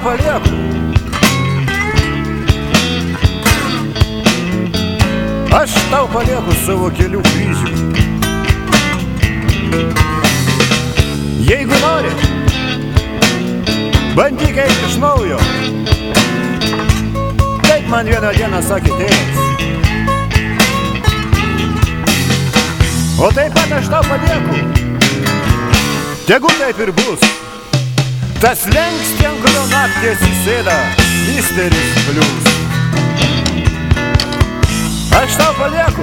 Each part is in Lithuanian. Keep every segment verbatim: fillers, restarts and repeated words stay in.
palieku. Aš tau palieku savo kelių kryžių. Jeigu nori, bandyk eiti iš naujo. Taip man vieną dieną sakė tėvas. O taip pat aš tau palieku. Tegu taip ir bus. Tas slenkstį, ant kurio nakties įsėda misteris Blius. Aš tau palieku.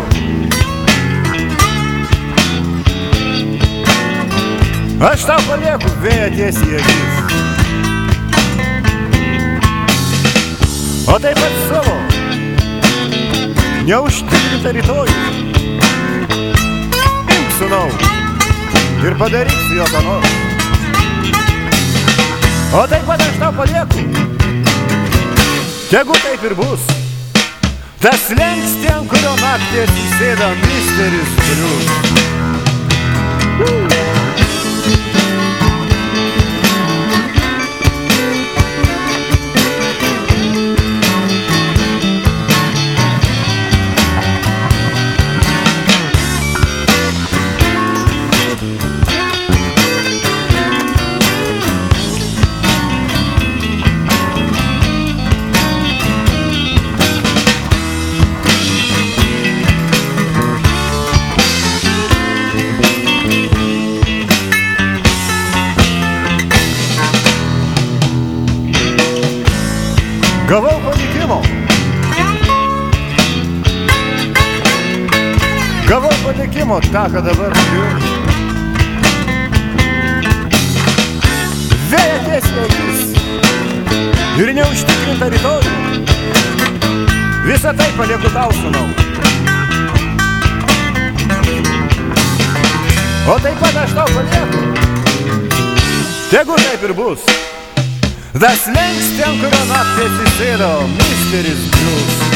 Aš tau palieku vėją tiesiai į akis. O taip pat savo neužtikrintą rytojų. Imk, sūnau, ir padaryk su jo ką nors. O taip pat aš tau palieku. Tegu taip ir bus. Tas slenkstį, ant kurio nakties įsėda misteris Blius. Gavau palikimo. Gavau palikimo tą, ką dabar turiu. Vėją tiesiai akis ir neužtikrintą rytojų. Visą tai palieku tau, sūnau. O taip pat aš tau palieku. Tegu taip ir bus. Tas slenkstį, ant kurio nakties įsėdo misteris Blius.